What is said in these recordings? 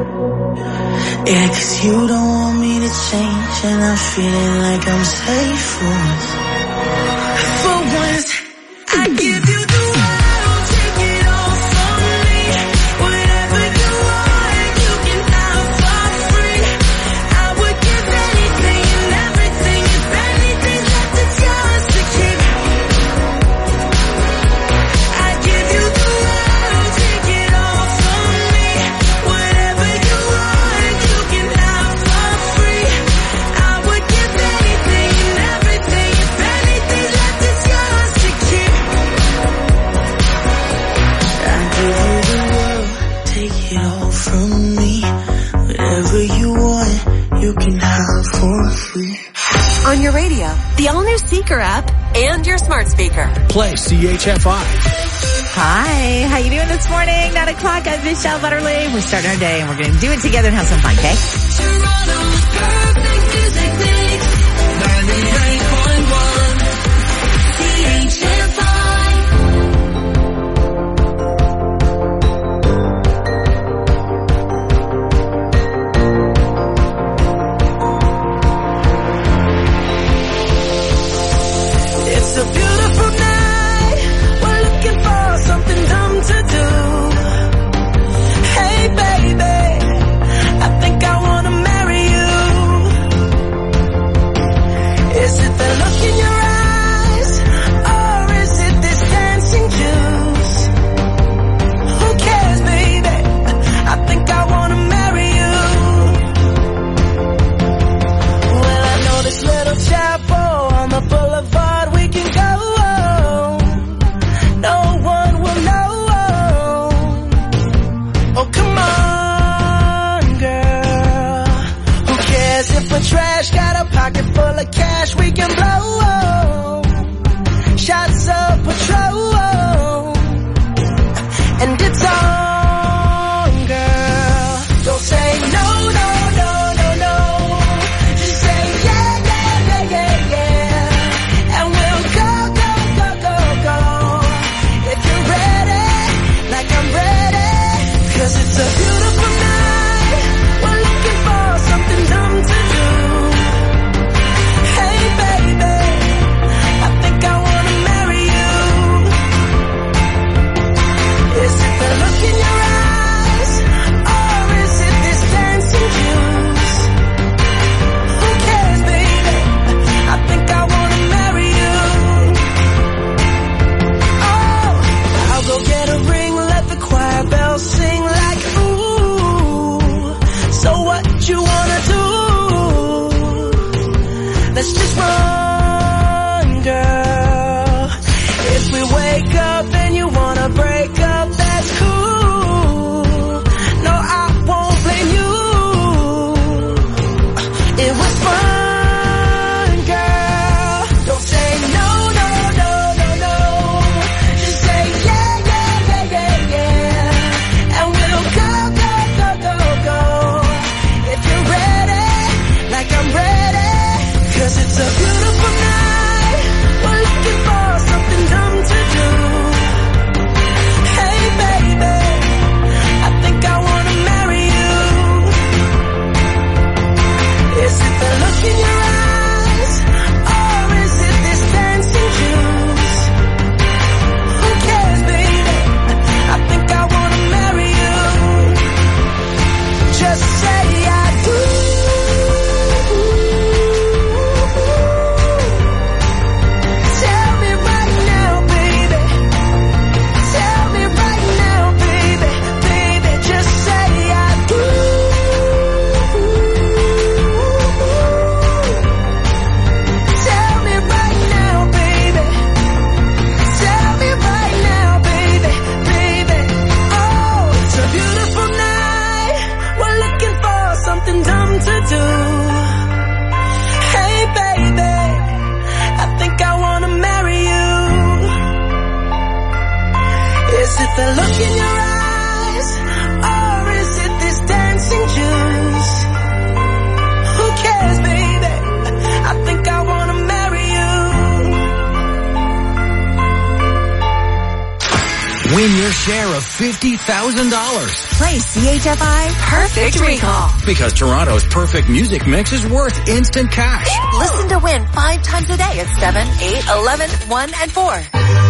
Yeah, 'cause you don't want me to change, and I'm feeling like I'm safe for once. I give you the world, take it all from me. Whatever you want, you can have for free. I would give anything and everything if anything left it's yours to keep. I give you the world, take it all from me. Whatever you want, you can have for free. I would give anything and everything if anything left it's yours to keep. I give you the world, take it all from me. Whatever you want, you can have for free. On your radio, the all-new Seeker app, and your smart speaker. Play CHFI. Hi, how you doing this morning? 9 o'clock, I'm Michelle Butterly. We're starting our day and we're going to do it together and have some fun, okay? Toronto's perfect music mix. 98.1 CHFI. It's a beautiful night. We're looking for something dumb to do. Hey baby, I think I wanna marry you. Is it the look in your eyes, or is it this dancing juice? Who cares, baby? I think I wanna marry you. Well, I know this little chapel on the boulevard we can go. No one will know. Oh, come on, girl. Who cares if we're trash? Got a pocket full of cash we can blow. Shots of Patrol, and it's on, girl. Don't say no, no, no, no, no. Just say yeah, yeah, yeah, yeah, yeah. And we'll go, go, go, go, go. If you're ready, like I'm ready. 'Cause it's a beautiful night. We're looking for something dumb to do. Hey baby, I think I wanna marry you. Is it the look in your eyes, or is it this dancing juice? Who cares, baby? I think I wanna marry you. Oh, I'll go get a ring, let the choir bells sing like ooh. So what you wanna do? Let's just run, girl. If we wake up and you wanna break up, that's cool. No, I won't blame you. It was fun, girl. Don't say no, no, no, no, no. Just say yeah, yeah, yeah, yeah, yeah. And we'll go, go, go, go, go. If you're ready, like I'm ready. 'Cause it's a beautiful night. We're looking for something dumb to do. Hey baby, I think I wanna marry you. Is it the look in your eyes, or is it this dancing juice? Who cares, baby? I think I wanna marry you. Just say I do. Tell me right now, baby. Tell me right now, baby. Baby, just say I do. Tell me right now, baby. Tell me right now, baby. Baby, oh, it's a beautiful night. We're looking for something dumb to do. Hey baby, I think I wanna marry you. Is it the look in your eyes, or is it this dancing juice? Who cares, baby? I think I wanna marry you. Win your share of $50,000. Play CHFI Perfect Recall. Because Toronto's perfect music mix is worth instant cash. Listen to win 5 times a day at 7, 8, 11, 1, and 4.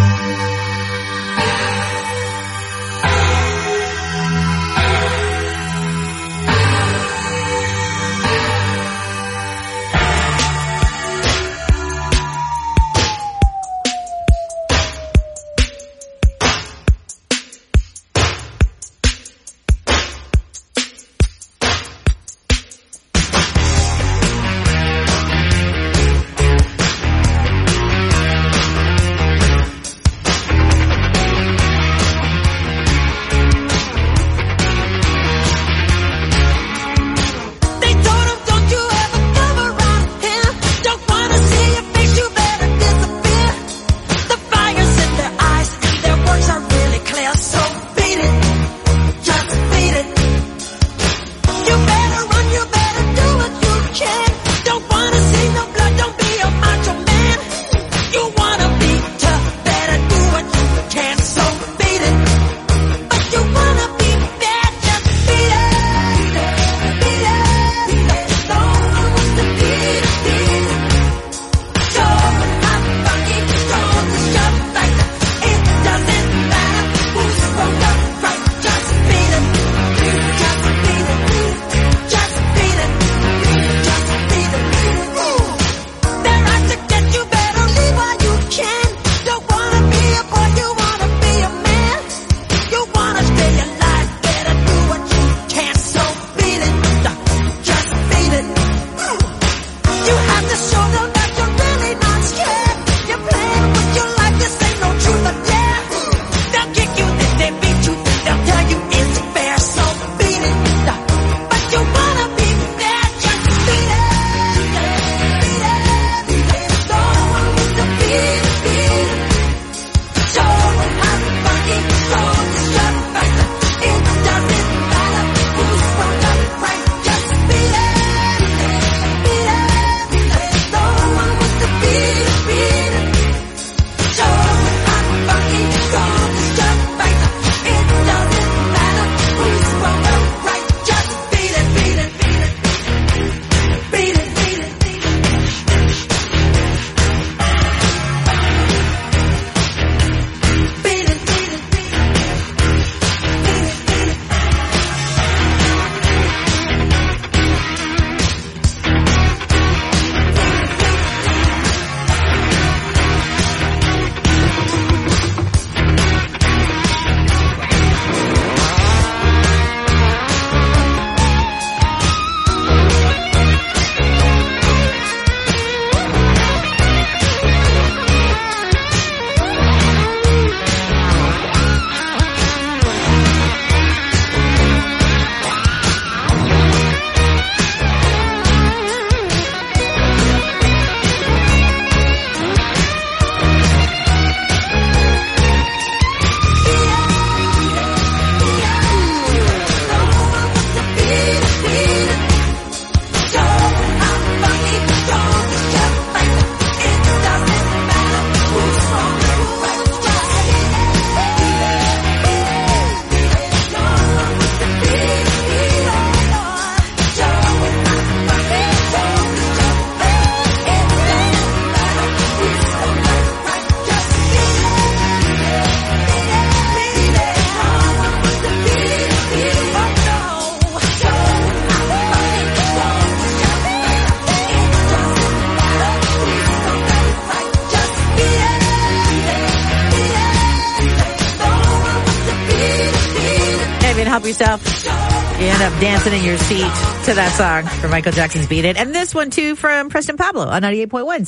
help yourself. You end up dancing in your seat to that song from Michael Jackson's Beat It. And this one, too, from Preston Pablo on 98.1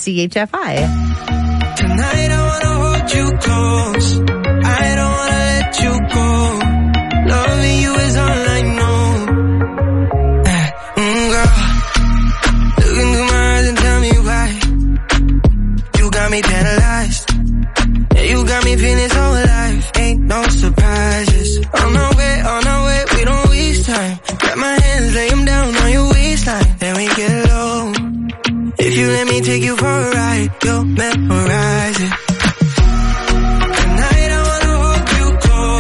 CHFI. Tonight I wanna hold you close. I don't wanna let you go. Loving you is all I know. Girl, look into my eyes and tell me why. You got me paralyzed. Yeah, you got me feeling so alive. Ain't no surprises. On our way, we don't waste time. Grab my hands, lay them down on your waistline. Then we get low. If you let me take you for a ride, you'll memorize it. Tonight I wanna hold you close.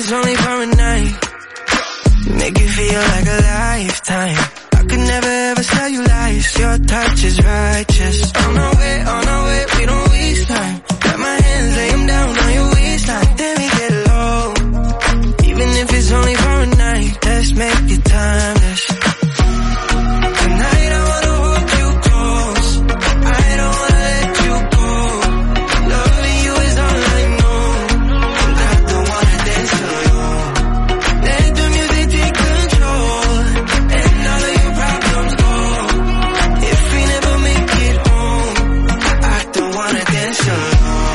it's only for a night. Make you feel like a lifetime. I could never ever tell you lies. Your touch is righteous. On our way, we don't waste time. Got my hands, lay them down on your waistline. Then we get low. Even if it's only for a night, let's make it timeless. Tonight I wanna hold you close. I don't wanna let you go. Loving you is all I know. And I don't wanna dance alone. Let the music take control. And all of your problems go. If we never make it home, I don't wanna dance alone.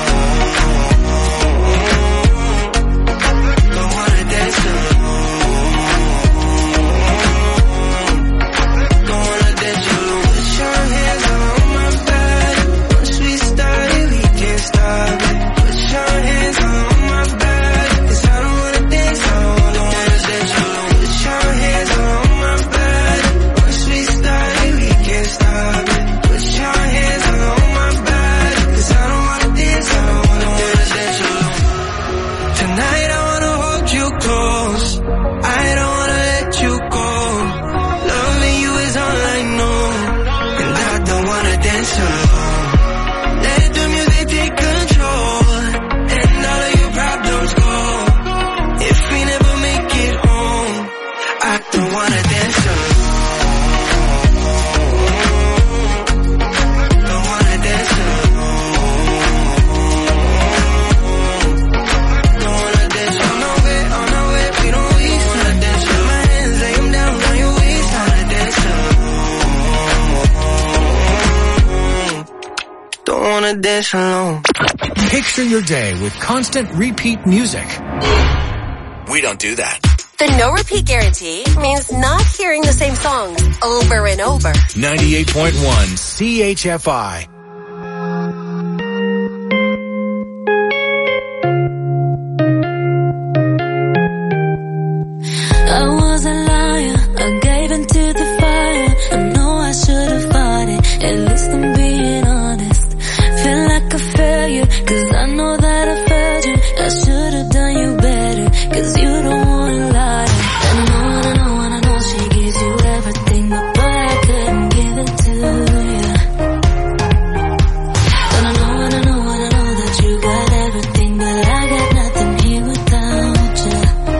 Don't wanna dance alone. Dance alone. Picture your day with constant repeat music. We don't do that. The no repeat guarantee means not hearing the same songs over and over. 98.1 CHFI. I was a liar, I gave into the fire. I know I should have fought it, at least I'm being honest. Feel like a failure, cause I know that I failed you. I should have done you better, cause you don't wanna lie. I know she gives you everything, but boy, I couldn't give it to you. But I know that you got everything, but I got nothing here without you.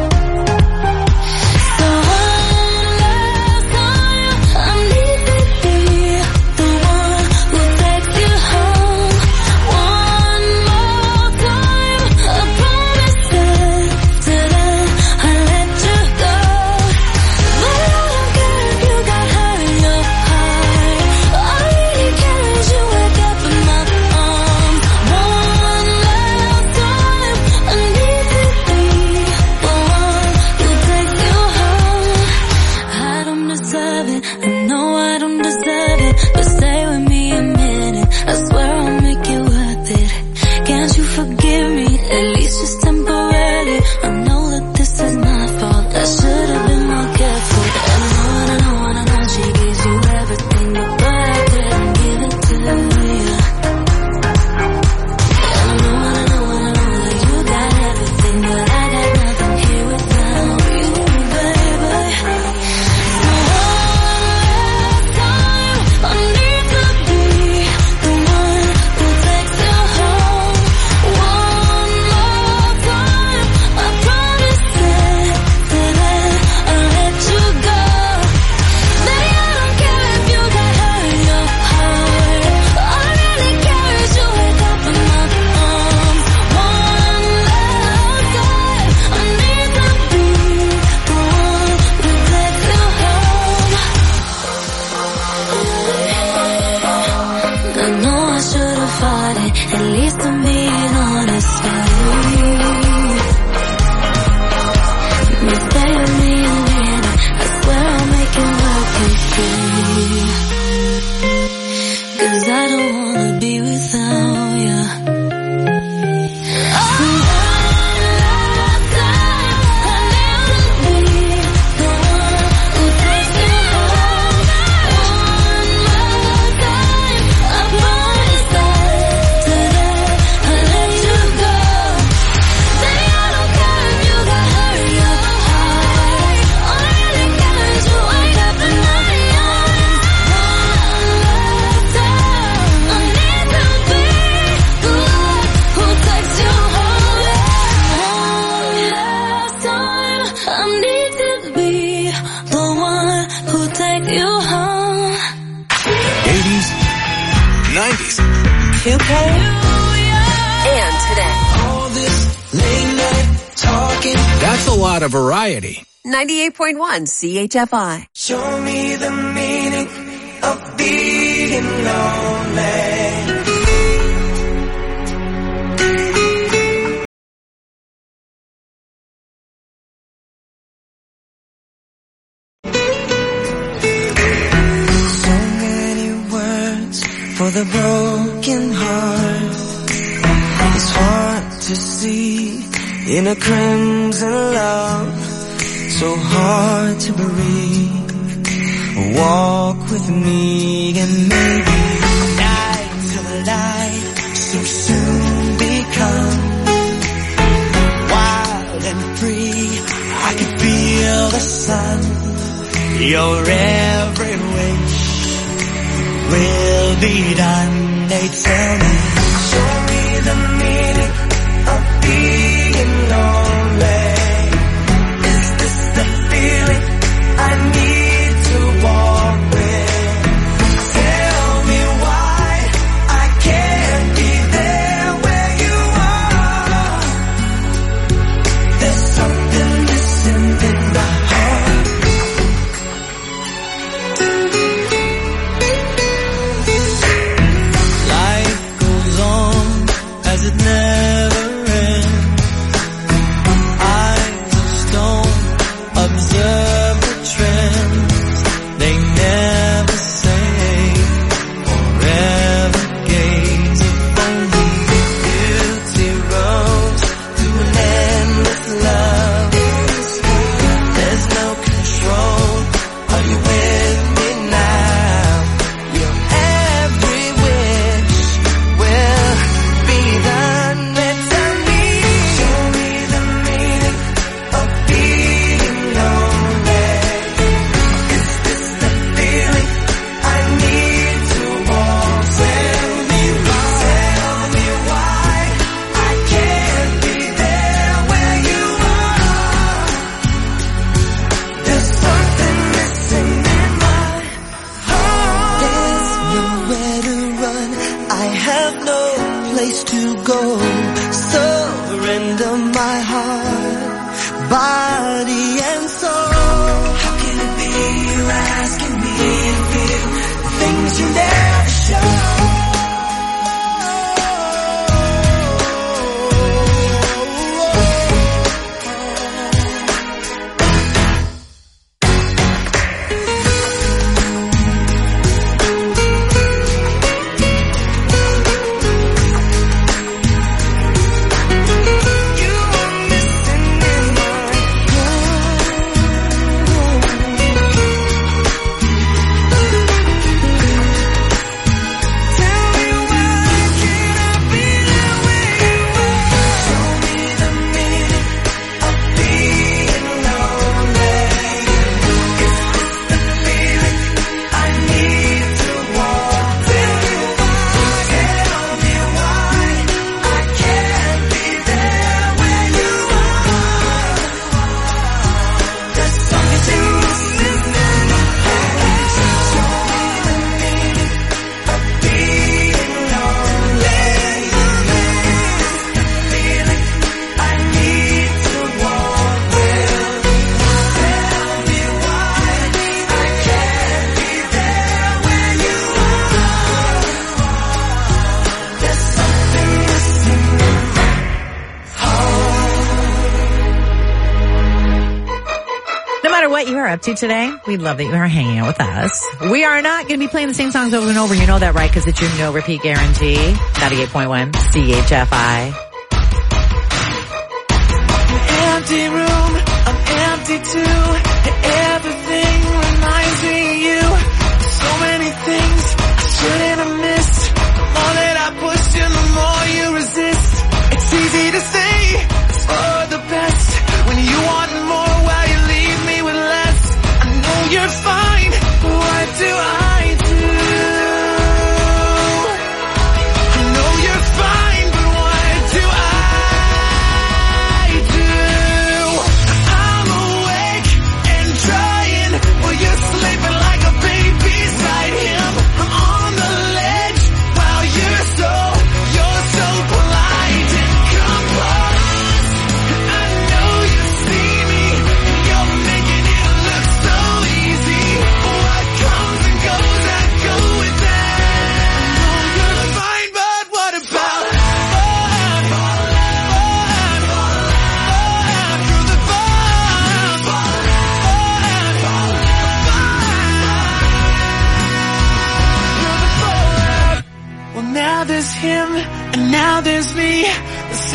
So one last time, I need to be the one who takes you home. One more time, I promise that today I let you go. But I don't care if you got her in your heart. All I really care is you wake up in my arms. One last time, I need to be the one who takes you home. I don't deserve it, I know I don't deserve it, but stay with me a minute, I swear I'll make it worth it. Can't you forgive me, at least just temporarily? I know that this is my fault, I should have been more careful. I know she gives you everything, but boy, I couldn't give it to you. I know that you got everything, but I got nothing here without you, baby. So one last time, I need to be the one who takes you home. One more time, got a variety. 98.1 CHFI. Show me the meaning of being lonely. So many words for the broken heart. It's hard to see in a crimson love. So hard to breathe. Walk with me and maybe night till the light so soon become wild and free. I can feel the sun. Your every wish will be done. They tell me, show me the meaning of being lonely. I need to walk with. Tell me why I can't be there where you are. There's something missing in my heart. Life goes on as it never ends. Eyes of stone observe trends, they never say, forever gaze. If only beauty rose to an endless love. There's no control, are you with me now? Your every wish will be done. And tell me, show me the meaning of being lonely. To go, surrender my heart, body and soul. How can it be you're asking me to feel things you never show? What you are up to today. We love that you are hanging out with us. We are not going to be playing the same songs over and over. You know that, right? Because it's your no repeat guarantee. 98.1 CHFI. Empty room, I'm empty too. Everything reminds me of you. So many things I shouldn't have missed. The more that I push you, the more you resist. It's easy to say it's for the best when you want more while you leave me with less. I know you're fine, but what do I do? I know you're fine, but what do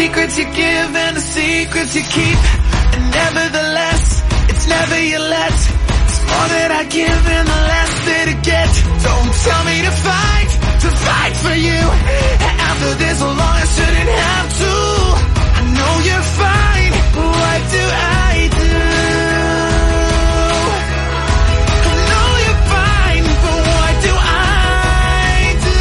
secrets you give and the secrets you keep. And nevertheless, it's never your let. It's more that I give and the less that I get. Don't tell me to fight for you. After this long, I shouldn't have to. I know you're fine, but what do I do? I know you're fine, but what do I do?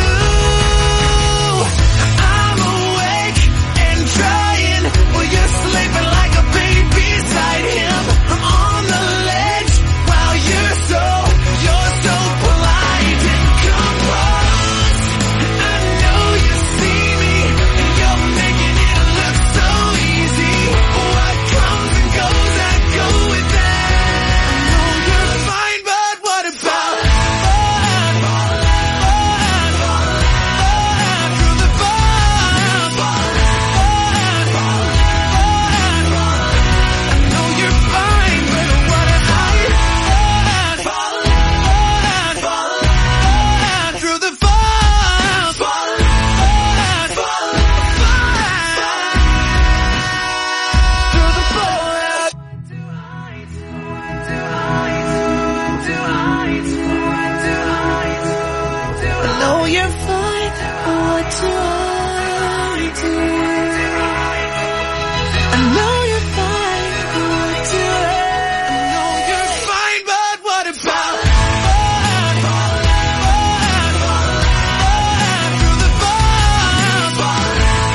I'm awake and trying while you're sleeping like a baby beside him. I'm on the ledge while you're so polite and composed. I know you see me and you're making it look so easy. What comes and goes, I go with that. I know you're fine, but what about through the fire? I know you're fine, but what about through the fire? I know you're fine, but what do I do? I know you're fine, but what do I know you're fine, but what about through the fire?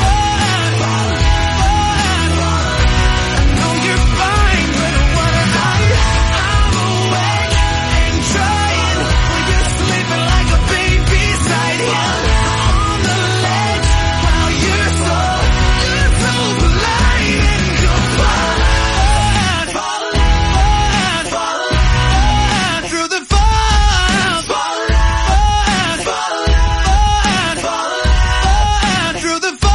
I know you're fine, but what about I'm awake and trying while you're sleeping like a baby beside him. On the ledge while you're so polite and composed. Through the fire. Through the fire.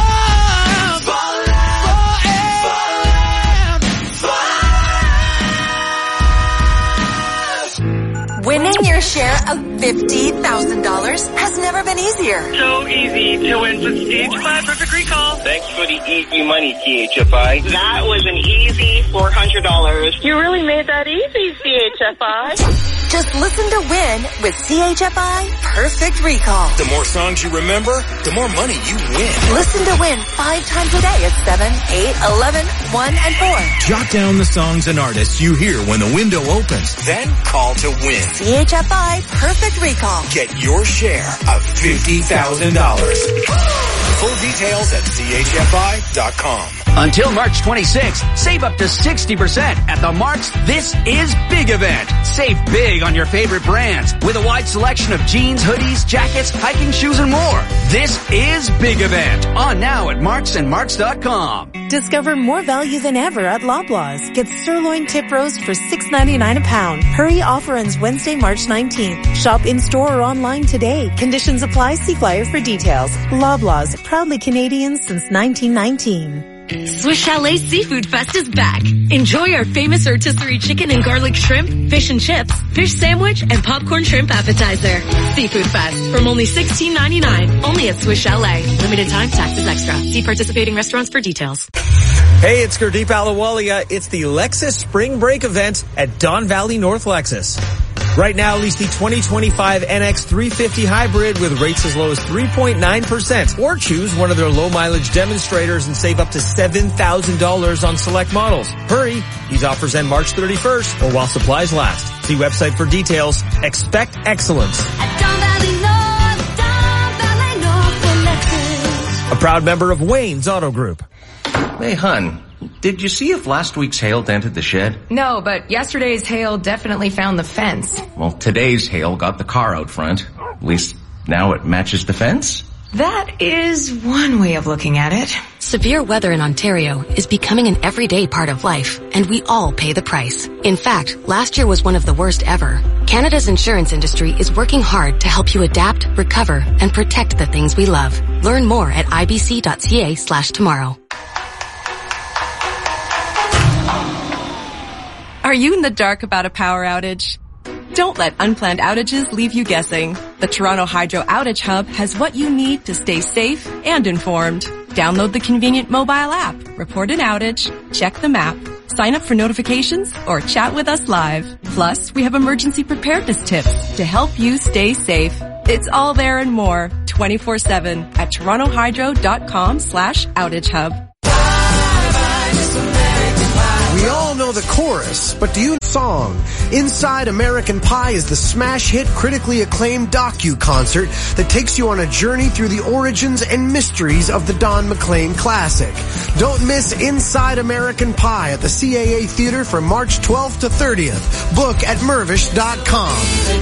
Winning your share of $50,000 has never been easier. So easy to win with CHFI Perfect Recall. Thanks for the easy money, CHFI. That was an easy $400. You really made that easy, CHFI. Just listen to win with CHFI Perfect Recall. The more songs you remember, the more money you win. Listen to win 5 times a day at 7, 8, 11, 1, and 4. Jot down the songs and artists you hear when the window opens. Then call to win. CHFI Perfect Recall. Get your share of $50,000. Full details at chfi.com. Until March 26th, save up to 60% at the Mark's This Is Big event. Save big on your favorite brands with a wide selection of jeans, hoodies, jackets, hiking shoes, and more. This is Big event. On now at Marks and Marks.com. Discover more value than ever at Loblaws. Get sirloin tip roast for $6.99 a pound. Hurry, offer ends Wednesday, March 19th. Shop in-store or online today. Conditions apply. See flyer for details. Loblaws, proudly Canadian since 1919. Swiss Chalet Seafood Fest is back. Enjoy our famous rotisserie chicken and garlic shrimp, fish and chips, fish sandwich, and popcorn shrimp appetizer. Seafood Fest from only $16.99. Only at Swiss Chalet. Limited time, taxes extra. See participating restaurants for details. Hey, it's Gurdeep Ahluwalia. It's the Lexus Spring Break event at Don Valley North Lexus. Right now, lease the 2025 NX 350 Hybrid with rates as low as 3.9%. Or choose one of their low-mileage demonstrators and save up to $7,000 on select models. Hurry! These offers end March 31st or while supplies last. See website for details. Expect excellence. A proud member of Wayne's Auto Group. Hey, hun, did you see if last week's hail dented the shed? No, but yesterday's hail definitely found the fence. Well, today's hail got the car out front. At least now it matches the fence. That is one way of looking at it. Severe weather in Ontario is becoming an everyday part of life, and we all pay the price. In fact, last year was one of the worst ever. Canada's insurance industry is working hard to help you adapt, recover, and protect the things we love. Learn more at ibc.ca/tomorrow. Are you in the dark about a power outage? Don't let unplanned outages leave you guessing. The Toronto Hydro Outage Hub has what you need to stay safe and informed. Download the convenient mobile app, report an outage, check the map, sign up for notifications, or chat with us live. Plus, we have emergency preparedness tips to help you stay safe. It's all there and more, 24/7 at torontohydro.com/outage hub. We all know the chorus, but do you song? Inside American Pie is the smash hit, critically acclaimed docu-concert that takes you on a journey through the origins and mysteries of the Don McLean classic. Don't miss Inside American Pie at the CAA Theater from March 12th to 30th. Book at Mervish.com.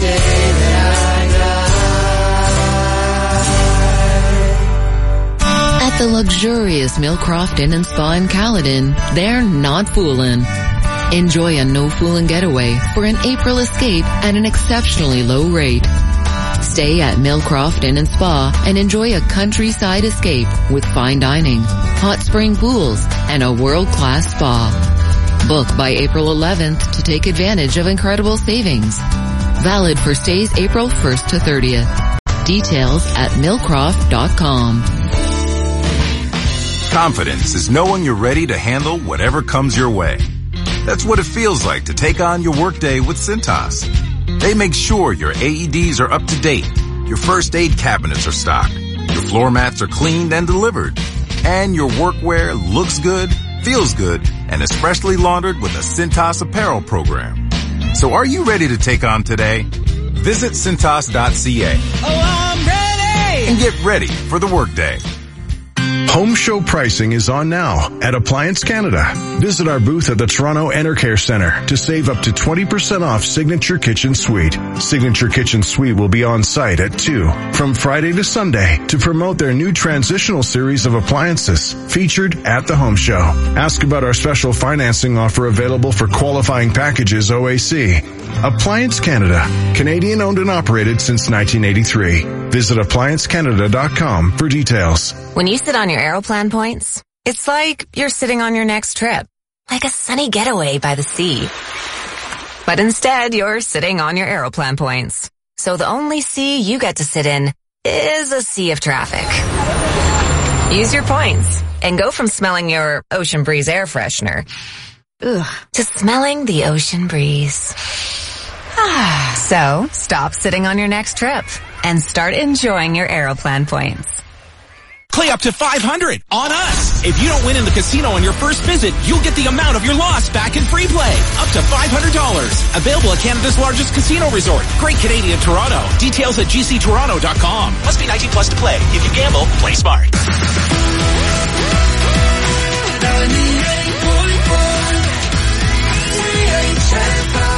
At the luxurious Millcroft Inn and Spa in Caledon, they're not fooling. Enjoy a no-fooling getaway for an April escape at an exceptionally low rate. Stay at Millcroft Inn and Spa and enjoy a countryside escape with fine dining, hot spring pools, and a world-class spa. Book by April 11th to take advantage of incredible savings. Valid for stays April 1st to 30th. Details at millcroft.com. Confidence is knowing you're ready to handle whatever comes your way. That's what it feels like to take on your workday with Cintas. They make sure your AEDs are up to date, your first aid cabinets are stocked, your floor mats are cleaned and delivered, and your workwear looks good, feels good, and is freshly laundered with a Cintas apparel program. So are you ready to take on today? Visit Cintas.ca. Oh, I'm ready! And get ready for the workday. Home show pricing is on now at Appliance Canada. Visit our booth at the Toronto Enercare Centre to save up to 20% off Signature Kitchen Suite. Signature Kitchen Suite will be on site at 2 from Friday to Sunday to promote their new transitional series of appliances featured at the home show. Ask about our special financing offer available for qualifying packages OAC. Appliance Canada, Canadian owned and operated since 1983. Visit appliancecanada.com for details. When you sit on your Aeroplan points, it's like you're sitting on your next trip, like a sunny getaway by the sea. But instead, you're sitting on your Aeroplan points. So the only sea you get to sit in is a sea of traffic. Use your points and go from smelling your Ocean Breeze air freshener to smelling the ocean breeze. So, stop sitting on your next trip and start enjoying your Aeroplan points. Play up to $500 on us. If you don't win in the casino on your first visit, you'll get the amount of your loss back in free play. Up to $500. Available at Canada's largest casino resort. Great Canadian Toronto. Details at gctoronto.com. Must be 19 plus to play. If you gamble, play smart. 98.4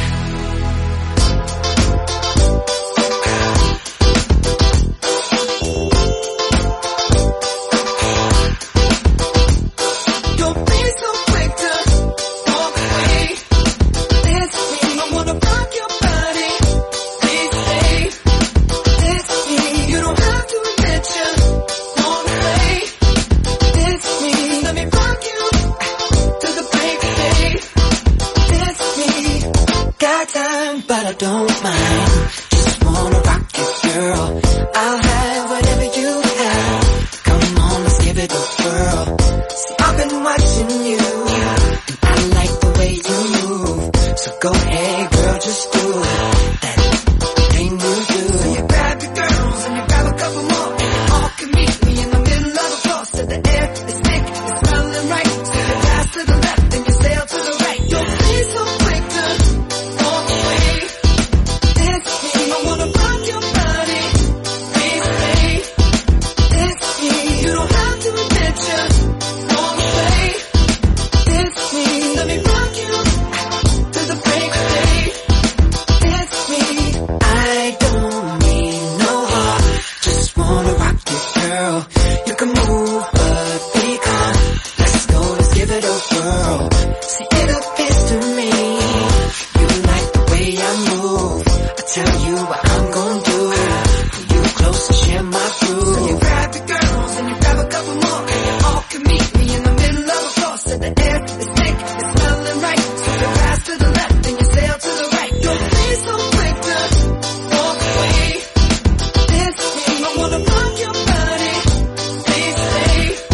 but I don't mind. Just wanna rock you, girl. I'll have whatever you have. Come on, let's give it a whirl. See, I've been watching you, and I like the way you move. So go ahead, girl, just do that thing you do. So you grab your girls and you grab a couple more, and you all can meet me in the middle of the floor. So the air is thick, it's smelling right. So you pass to the left and you sail to the right. You'll be so quick to walk away. It's me, I wanna rock your body. Please stay. It's me, you don't have to admit you wanna play. It's me, let me rock you to the break of day. It's me, I don't need no heart, just wanna rock you, girl. You can move, but be calm. Let's go, let's give it a whirl. See, it appears to me you like the way I move. I tell you what I'm gonna do. Pull you close and share my groove. So you grab your girls and you grab a couple more, and you all can meet me in the middle of the floor. So the air is thick, it's smelling right. So you pass to the left and you sail to the right. Don't be so quick to walk away. It's me, I wanna rock your body. Please stay.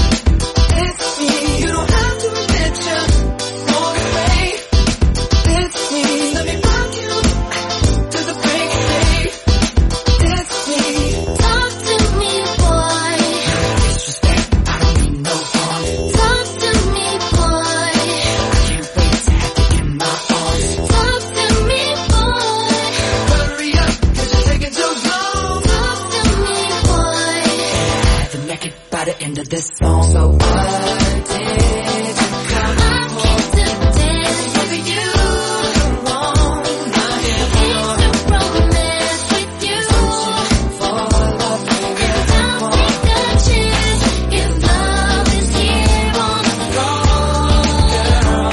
this song. So what did you come for? I came to dance with you. Come on, I came to romance with you. For love, baby, and I'll take a chance if love is here on the floor, girl.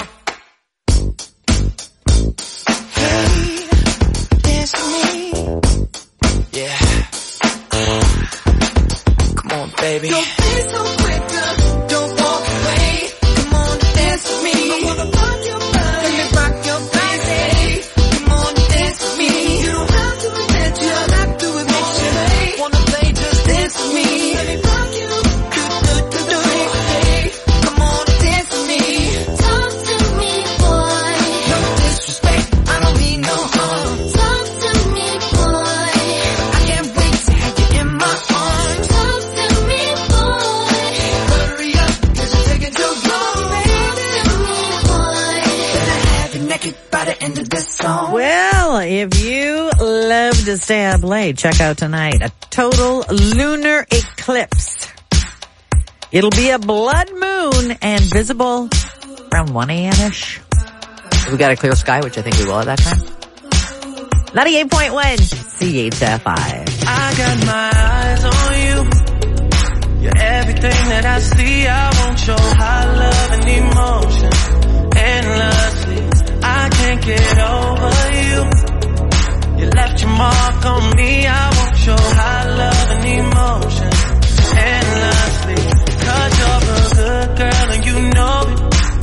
Hey, dance with me. Yeah. Come on, baby. Don't be so quick, girl. Don't walk away. Come on, dance with me. I wanna rock your body. Let me rock your body. Come on, dance with me. You don't have to admit you. Don't have to admit you. Wanna play, just dance with me. Let me rock you. Hey, come on, dance with me. Talk to me, boy. No disrespect, I don't mean no harm. Talk to me, boy. I can't wait to have you in my arms. Talk to me, boy. Hurry up, 'cause you're taking too long, baby. Talk to me, boy. Better have you naked by the end of this song. Well, if you love to stay up late, check out tonight a total lunar eclipse. It'll be a blood moon and visible around 1 a.m.-ish. We got a clear sky, which I think we will at that time. 98.1 CHFI. I got my eyes on you. You're everything that I see. I want your high love and emotion endlessly. I can't get over you. You left your mark on me. I want your high love and emotion endlessly. 'Cause you're a good girl and you know it.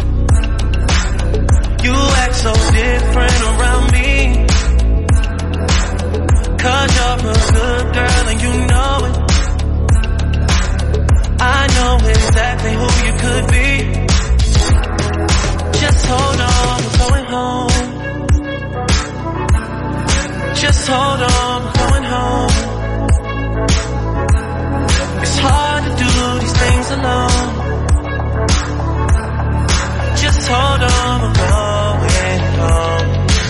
You act so different around me. 'Cause you're a good girl and you know it. I know exactly who you could be. Just hold on, we're going home. Just hold on, we're going home. It's hard to do these things alone. Just hold on, we're going home.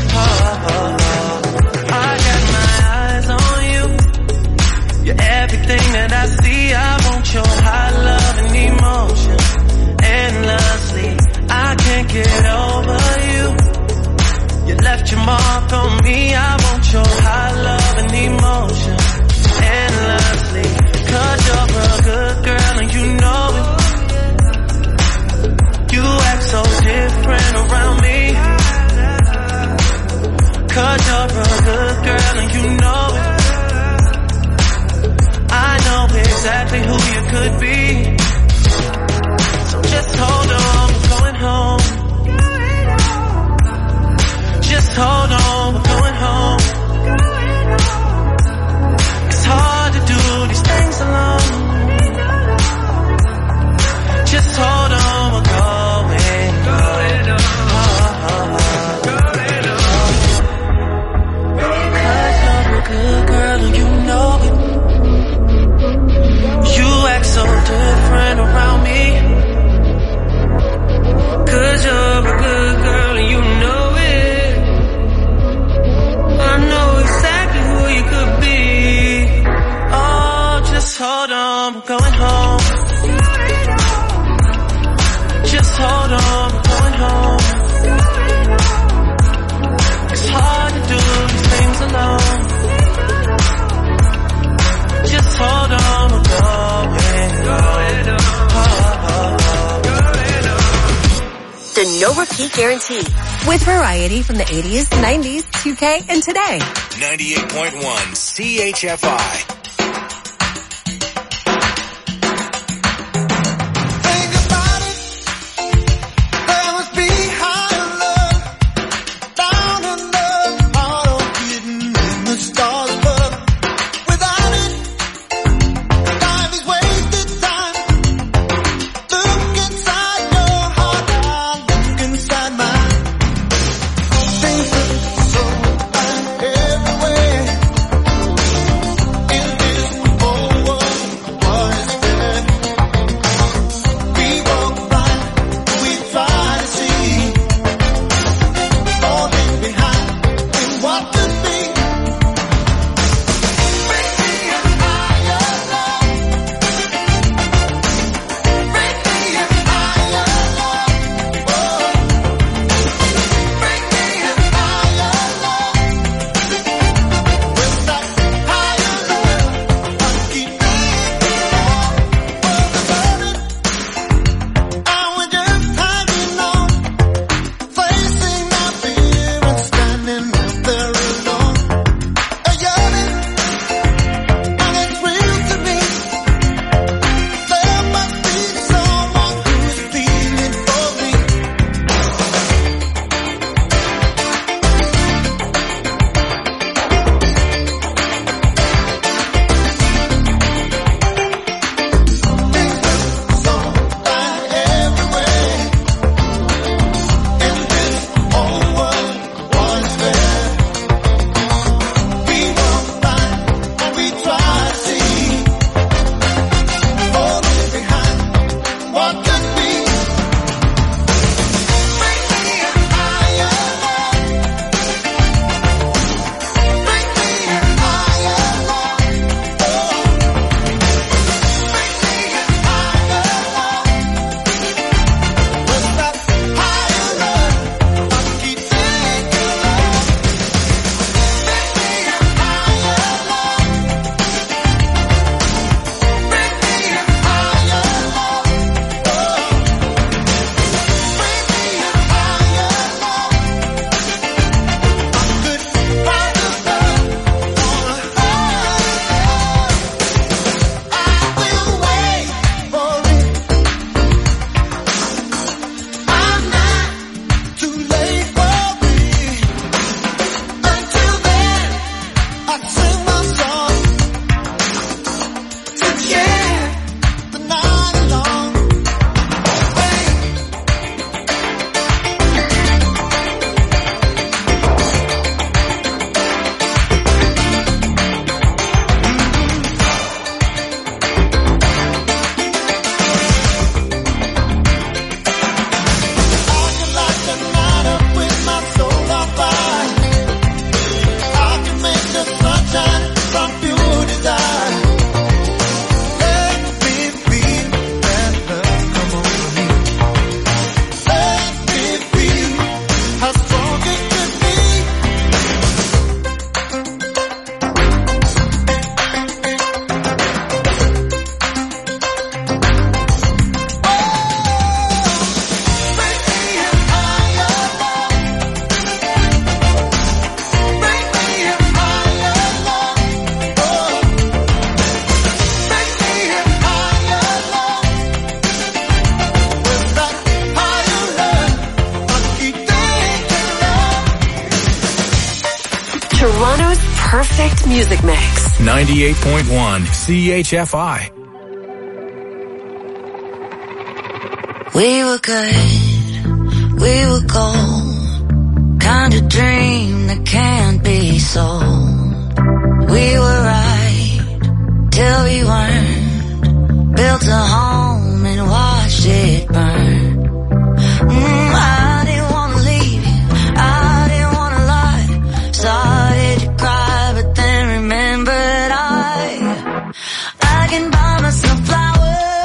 I got my eyes on you. You're everything that I see. I want your high love and emotion endlessly. I can't get over you. You left your mark on me. I want your high love and emotion endlessly. 'Cause you're a good girl and you know it. You act so different around me. 'Cause you're a good girl and you know it. I know exactly who you could be. So just hold on, we're going home. Just hold on, we're going home. It's hard to do these things alone. Just hold on, we're going home. 'Cause you're a good girl and you know it. You act so different around me. 'Cause you're a good girl and you know it. I know exactly who you could be. Oh, just hold on, we're going home. Just hold on, we're going home. It's hard to do these things alone. Just hold on, we're going home. The no repeat guarantee with variety from the 80s, 90s, 2K, and today. 98.1 CHFI. Everywhere perfect music mix. 98.1 CHFI. We were good, we were gold, kind of dream that can't be sold. We were right, till we weren't, built a home and watched it burn. I didn't want to leave you, I didn't want to lie, started to cry but then remembered I can buy myself flowers.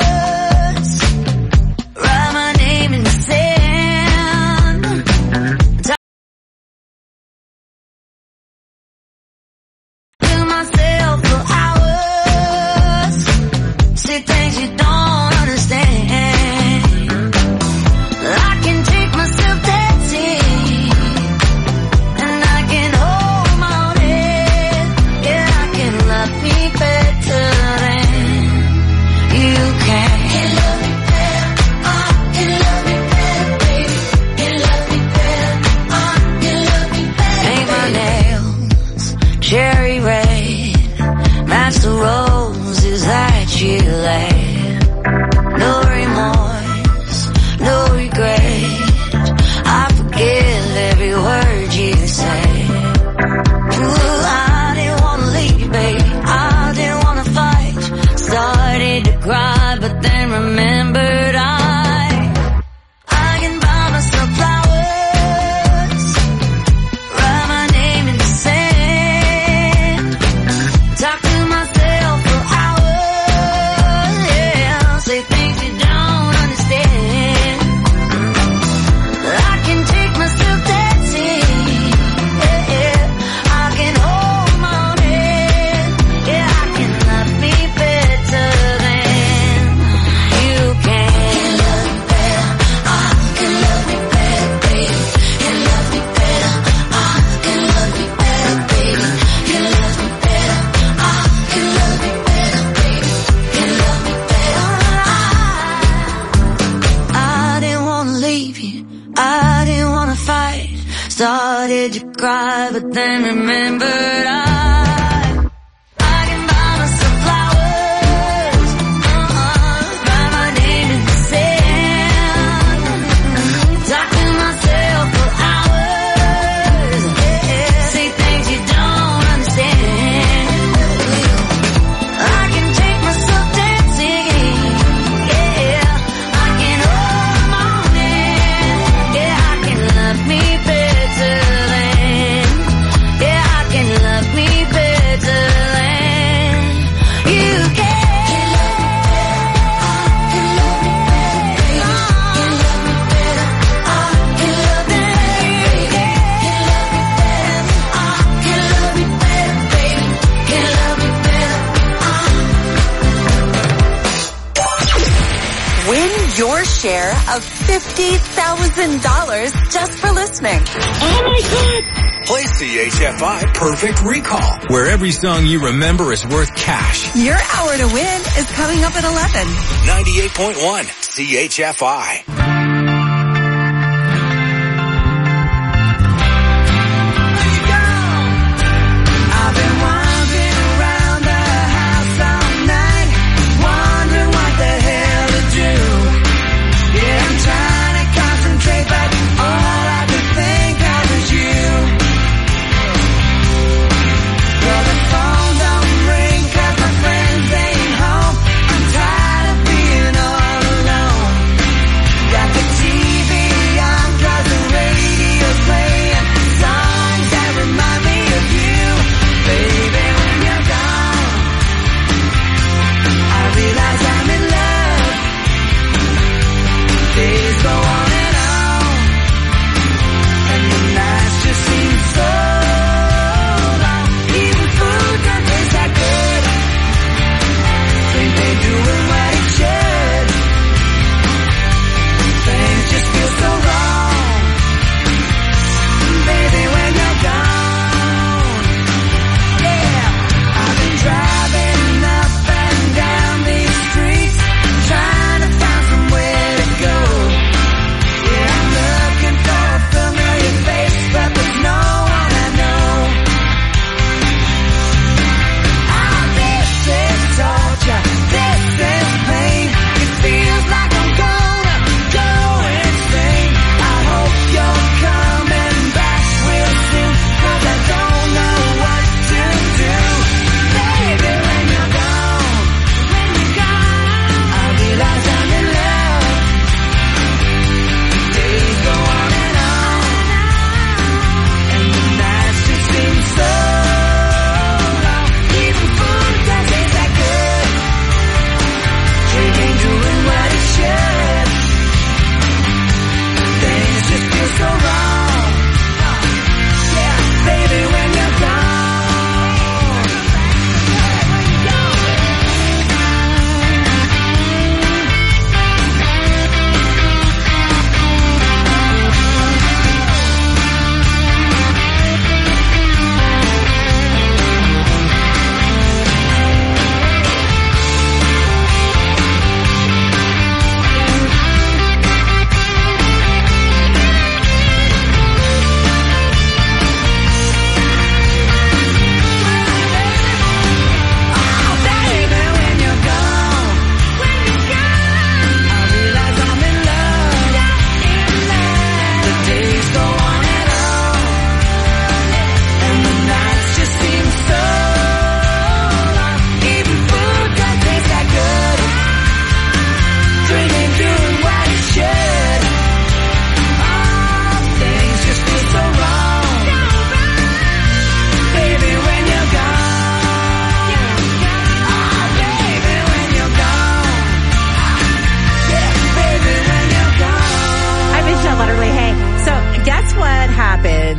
Cherry red, match the roses that you laid. No remorse, no regret, I forgive every word you say. Ooh, I didn't want to leave, babe, I didn't want to fight. Started to cry, but then remembered I can buy myself flowers, write my name in the sand. Talk to myself for hours, yeah, say things you don't understand. I can take myself dancing, yeah, I can hold my own head, yeah, I can love me better than you can. Love me better, I can love me better, baby. You love me better, I can love me better, baby. You love me better, I can love me better, baby. You love me better, I didn't want to leave you, I didn't want to fight. Started to cry, but then remembered I can buy myself flowers, write my name in the sand. Talk to myself for hours, yeah, say things you don't understand. I can take myself dancing, yeah, I can hold my own hand, yeah, I can love me better than, yeah, I can love me better than you can. Win your share of $50,000 just for listening. Oh my God! Play CHFI Perfect Recall, where every song you remember is worth cash. Your hour to win is coming up at 11. 98.1 CHFI. I've been wandering around the house all night, wondering what the hell to do. Yeah, I'm trying to concentrate, but all I could think of was you. Well, the phone don't ring 'cause my friends ain't home. I'm tired of being all alone.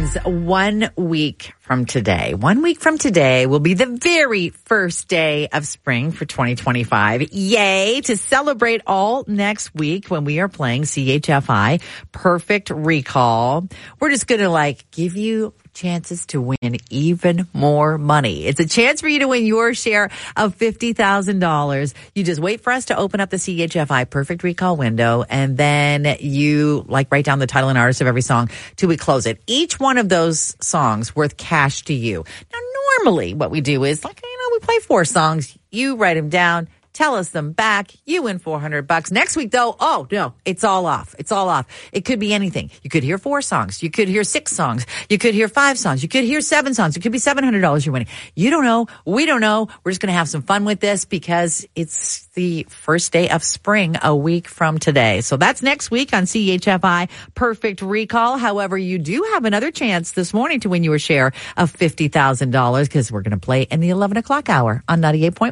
is 1 week from today. 1 week from today will be the very first day of spring for 2025. Yay! To celebrate all next week when we are playing CHFI Perfect Recall, we're just going to give you chances to win even more money. It's a chance for you to win your share of $50,000. You just wait for us to open up the CHFI Perfect Recall window, and then you write down the title and artist of every song till we close it. Each one of those songs worth cash to you. Now, normally what we do is we play 4 songs. You write them down. Tell us them back. You win $400. Next week, though, oh, no, it's all off. It's all off. It could be anything. You could hear 4 songs. You could hear 6 songs. You could hear 5 songs. You could hear 7 songs. It could be $700 you're winning. You don't know. We don't know. We're just going to have some fun with this because it's the first day of spring a week from today. So that's next week on CHFI Perfect Recall. However, you do have another chance this morning to win your share of $50,000 because we're going to play in the 11 o'clock hour on 98.1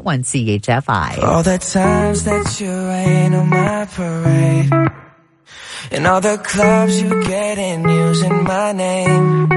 CHFI. All the times that you rain on my parade, and all the clubs you get in using my name.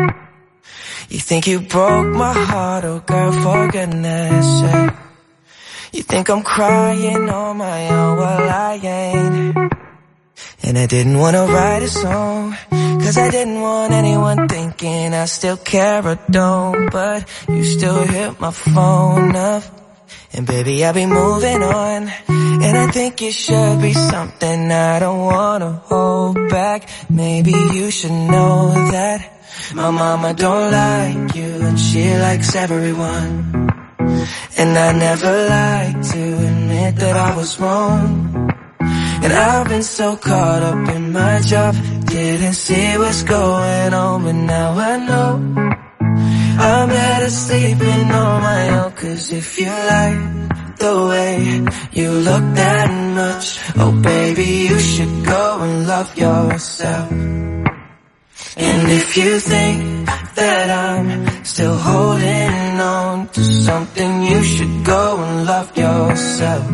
You think you broke my heart, oh girl, for goodness sake. You think I'm crying on my own, well I ain't. And I didn't want to write a song, cause I didn't want anyone thinking I still care or don't. But you still hit my phone up, and baby, I'll be moving on. And I think it should be something I don't wanna hold back. Maybe you should know that my mama don't like you, and she likes everyone. And I never like to admit that I was wrong. And I've been so caught up in my job, didn't see what's going on, but now I know I'm better sleeping on my own. Cause if you like the way you look that much, oh baby, you should go and love yourself. And if you think that I'm still holding on to something, you should go and love yourself.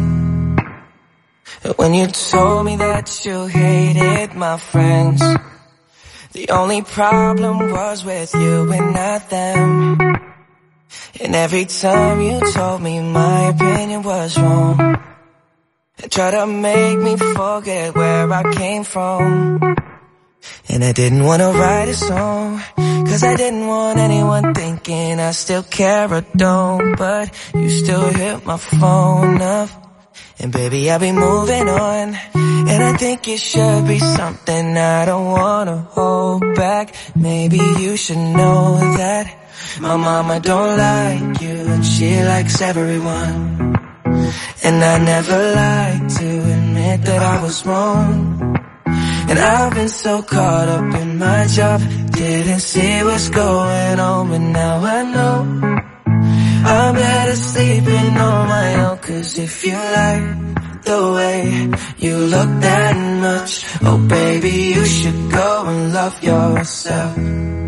When you told me that you hated my friends, the only problem was with you and not them. And every time you told me my opinion was wrong, and tried to make me forget where I came from. And I didn't want to write a song, cause I didn't want anyone thinking I still care or don't. But you still hit my phone up, and baby, I'll be moving on. And I think it should be something I don't wanna hold back. Maybe you should know that my mama don't like you, and she likes everyone. And I never like to admit that I was wrong. And I've been so caught up in my job, didn't see what's going on, but now I know I'm better sleeping on my own. Cause if you like the way you look that much, oh baby, you should go and love yourself.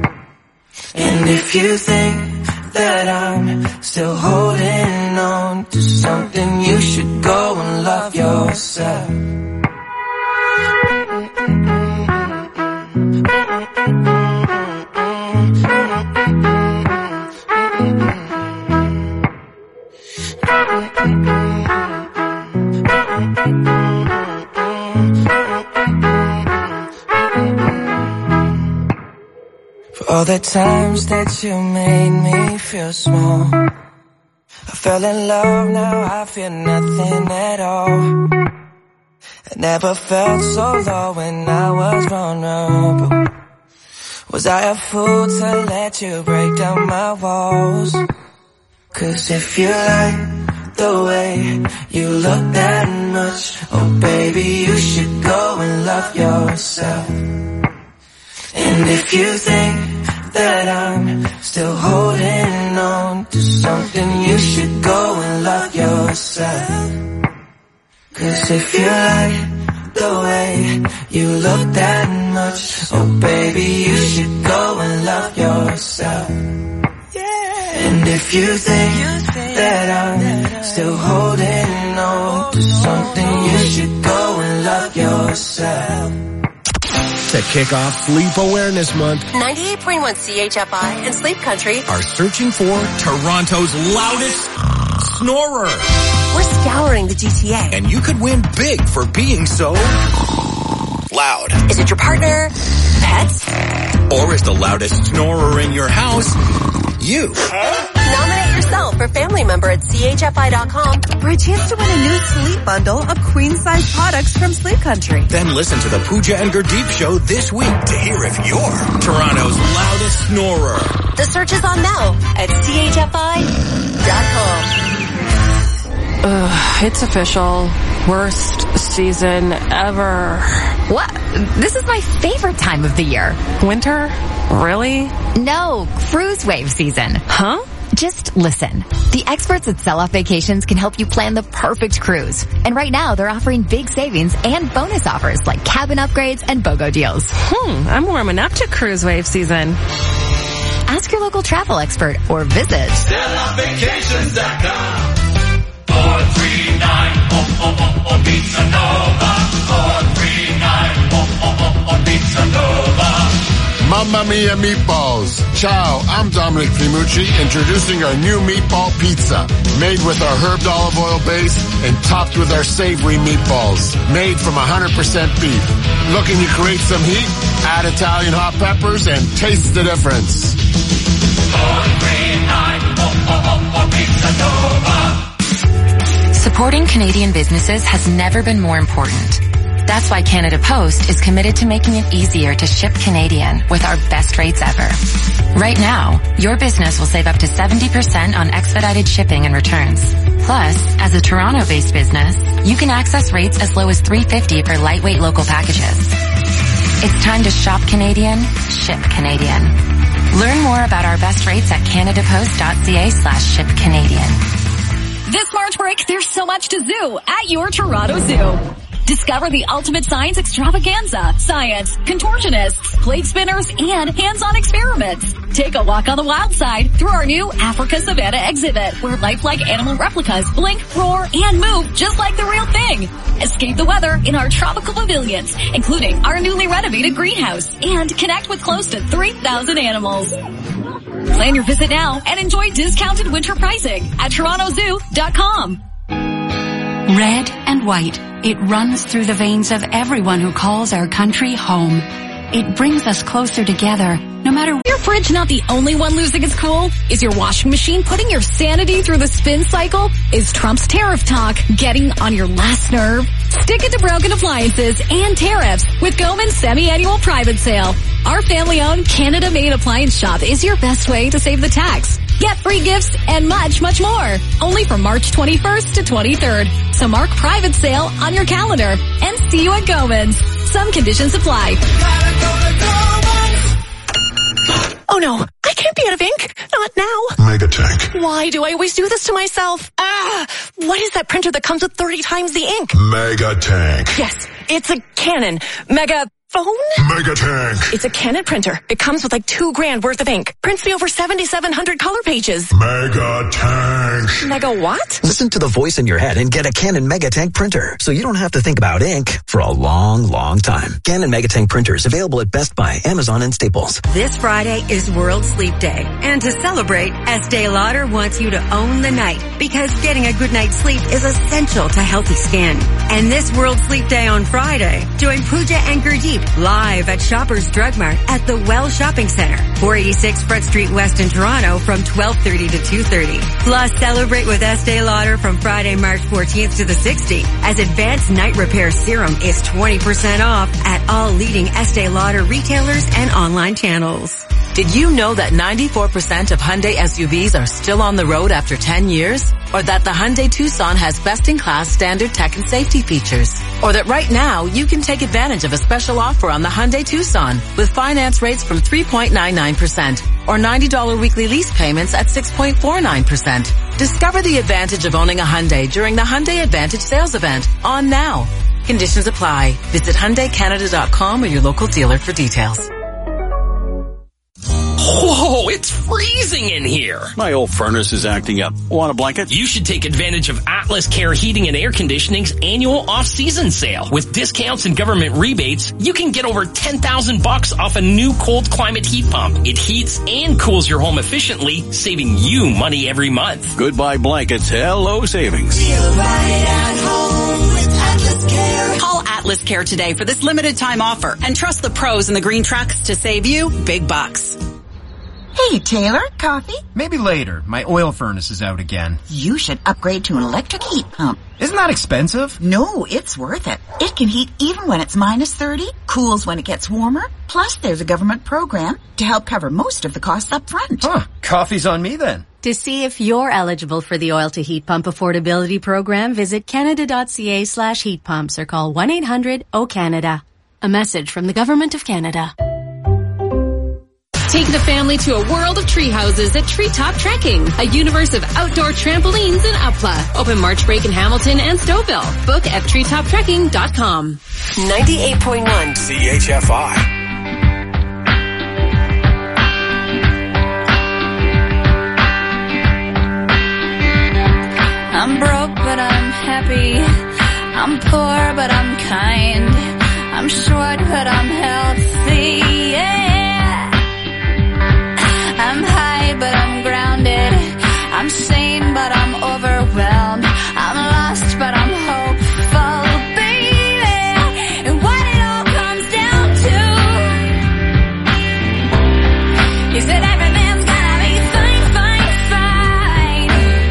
And if you think that I'm still holding on to something, you should go and love yourself. For all the times that you made me feel small, I fell in love, now I feel nothing at all. I never felt so low when I was vulnerable. Was I a fool to let you break down my walls? Cause if you like the way you look that much, oh baby, you should go and love yourself. And if you think that I'm still holding on to something, you should go and love yourself. Cause if you like the way you look that much, oh baby, you should go and love yourself. And if you think that I'm still holding on to something, you should go and love yourself. To kick off Sleep Awareness Month, 98.1 CHFI and Sleep Country are searching for Toronto's loudest snorer. We're scouring the GTA. And you could win big for being so loud. Is it your partner? Pets? Or is the loudest snorer in your house you? Nominate yourself or family member at CHFI.com for a chance to win a new sleep bundle of queen-size products from Sleep Country. Then listen to the Pooja and Gurdeep show this week to hear if you're Toronto's loudest snorer. The search is on now at CHFI.com. It's official. Worst season ever. What? This is my favorite time of the year. Winter? Really? No, cruise wave season. Huh? Just listen. The experts at Sell Off Vacations can help you plan the perfect cruise. And right now, they're offering big savings and bonus offers like cabin upgrades and BOGO deals. I'm warming up to cruise wave season. Ask your local travel expert or visit SellOffVacations.com. 439 Pizza Nova. 439 Pizza Nova. Mamma Mia Meatballs. Ciao, I'm Dominic Primucci, introducing our new meatball pizza. Made with our herbed olive oil base and topped with our savory meatballs. Made from 100% beef. Looking to create some heat? Add Italian hot peppers and taste the difference. 439 Pizza Nova. Supporting Canadian businesses has never been more important. That's why Canada Post is committed to making it easier to ship Canadian with our best rates ever. Right now, your business will save up to 70% on expedited shipping and returns. Plus, as a Toronto-based business, you can access rates as low as $3.50 for lightweight local packages. It's time to shop Canadian, ship Canadian. Learn more about our best rates at canadapost.ca/shipcanadian. This March break, there's so much to zoo at your Toronto Zoo. Discover the ultimate science extravaganza, science, contortionists, plate spinners, and hands-on experiments. Take a walk on the wild side through our new Africa Savannah exhibit, where lifelike animal replicas blink, roar, and move just like the real thing. Escape the weather in our tropical pavilions, including our newly renovated greenhouse, and connect with close to 3,000 animals. Plan your visit now and enjoy discounted winter pricing at TorontoZoo.com. Red and white. It runs through the veins of everyone who calls our country home. It brings us closer together, no matter. Your fridge not the only one losing its cool? Is your washing machine putting your sanity through the spin cycle? Is Trump's tariff talk getting on your last nerve? Stick it to broken appliances and tariffs with Goman's semi-annual private sale. Our family-owned Canada-made appliance shop is your best way to save the tax. Get free gifts and much, much more. Only from March 21st to 23rd. So mark private sale on your calendar and see you at Goman's. Some conditions apply. Oh no, I can't be out of ink. Not now. Megatank. Why do I always do this to myself? What is that printer that comes with 30 times the ink? Megatank. Yes, it's a Canon Megaphone? Megatank. It's a Canon printer. It comes with like $2,000 worth of ink. Prints me over 7,700 color pages. Megatank. Mega what? Listen to the voice in your head and get a Canon Megatank printer, so you don't have to think about ink for a long, long time. Canon Megatank printers available at Best Buy, Amazon, and Staples. This Friday is World Sleep Day, and to celebrate, Estee Lauder wants you to own the night, because getting a good night's sleep is essential to healthy skin. And this World Sleep Day on Friday, join Pooja and Gurdeep live at Shoppers Drug Mart at the Well Shopping Center, 486 Front Street West in Toronto from 12:30 to 2:30. Plus, celebrate with Estee Lauder from Friday, March 14th to the 16th, as Advanced Night Repair Serum is 20% off at all leading Estee Lauder retailers and online channels. Did you know that 94% of Hyundai SUVs are still on the road after 10 years? Or that the Hyundai Tucson has best-in-class standard tech and safety features? Or that right now you can take advantage of a special offer on the Hyundai Tucson with finance rates from 3.99% or $90 weekly lease payments at 6.49%. Discover the advantage of owning a Hyundai during the Hyundai Advantage sales event on now. Conditions apply. Visit HyundaiCanada.com or your local dealer for details. Whoa, it's freezing in here. My old furnace is acting up. Want a blanket? You should take advantage of Atlas Care Heating and Air Conditioning's annual off-season sale. With discounts and government rebates, you can get over $10,000 off a new cold climate heat pump. It heats and cools your home efficiently, saving you money every month. Goodbye blankets. Hello savings. Feel right at home with Atlas Care. Call Atlas Care today for this limited time offer and trust the pros in the green trucks to save you big bucks. Hey, Taylor, coffee? Maybe later. My oil furnace is out again. You should upgrade to an electric heat pump. Isn't that expensive? No, it's worth it. It can heat even when it's minus 30, cools when it gets warmer, plus there's a government program to help cover most of the costs up front. Huh, coffee's on me then. To see if you're eligible for the Oil to Heat Pump Affordability Program, visit canada.ca/heat pumps or call 1-800-O-CANADA. A message from the Government of Canada. Take the family to a world of tree houses at Treetop Trekking, a universe of outdoor trampolines in Upla. Open March break in Hamilton and Stouffville. Book at treetoptrekking.com. 98.1 CHFI. I'm broke, but I'm happy. I'm poor, but I'm kind. I'm short, but I'm healthy, yeah. I'm high, but I'm grounded. I'm sane, but I'm overwhelmed. I'm lost, but I'm hopeful, baby. And what it all comes down to is that everything's gonna be fine, fine, fine.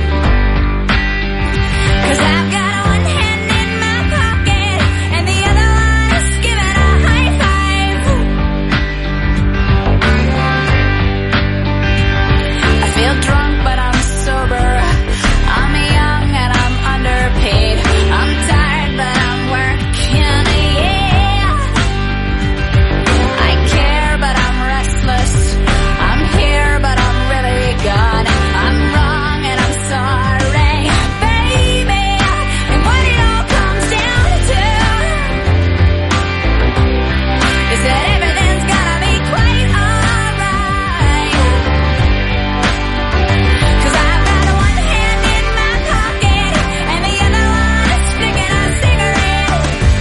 'Cause I've got one hand in my pocket and the other one is giving a high five. I feel drunk, but I'm sober. I'm young and I'm underpaid. I'm tired, but I'm working, yeah. I care, but I'm restless. I'm here, but I'm really gone. I'm wrong and I'm sorry, baby. And what it all comes down to is that everything's gonna be quite alright. 'Cause I've got one hand in my pocket and the other one is flicking a cigarette.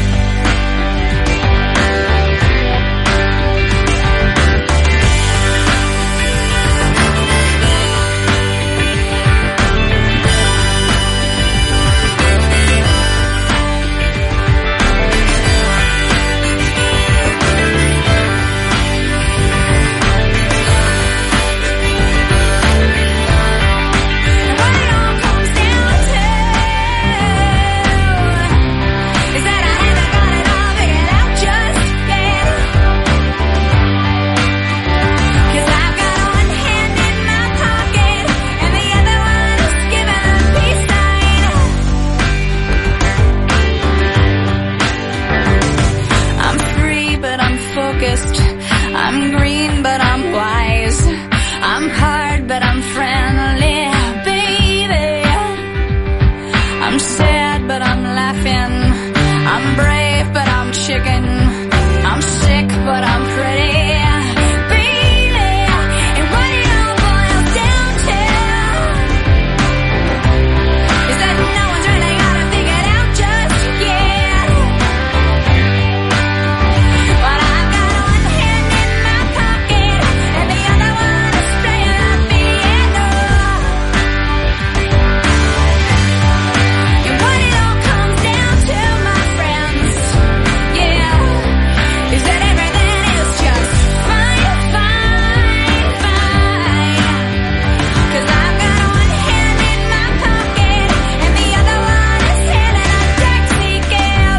And what it all comes down to is that I haven't got it all figured out just yet. 'Cause I've got one hand in my pocket and the other one is giving a peace sign. I'm free, but I'm focused. I'm green, but I'm wise. I'm hard, but I'm friendly, baby. I'm sad, but I'm laughing. I'm brave, but I'm chicken. I'm sick, but I'm pretty, baby. And what it all boils down to is that no one's really got it figured out just yet. But I've got one hand in my pocket and the other one is playing a piano. And what it all comes down to, my friends, yeah, is that everything is just fine, fine, fine. 'Cause I've got one hand in my pocket and the other one is hailing a taxi cab.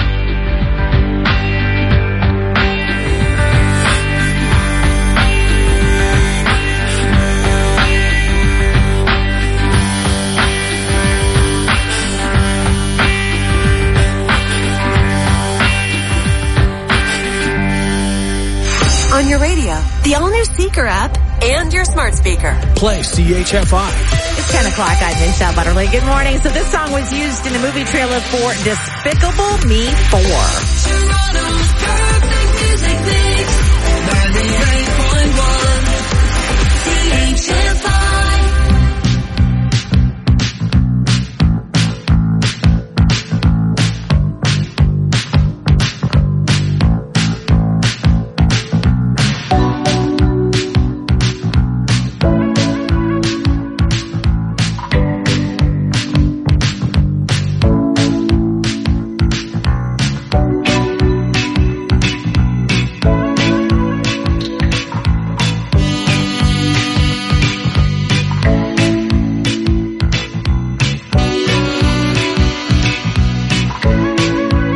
On your radio, the all-new Seeker app, and your smart speaker. Play CHFI. It's 10 o'clock. I'm Michelle Butterly. Good morning. So this song was used in the movie trailer for Despicable Me 4. Toronto's perfect music mix.